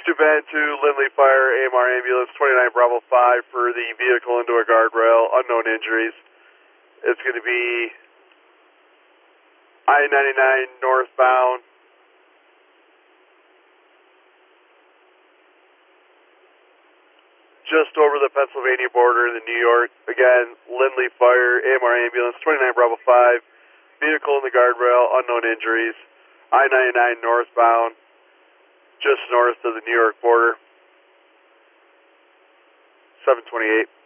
Van to Lindley Fire, AMR Ambulance 29 Bravo 5 for the vehicle into a guardrail, unknown injuries. It's going to be I-99 northbound. Just over the Pennsylvania border in the New York. Again, Lindley Fire, AMR Ambulance 29 Bravo 5. Vehicle in the guardrail, unknown injuries. I-99 northbound, just north of the New York border. 728.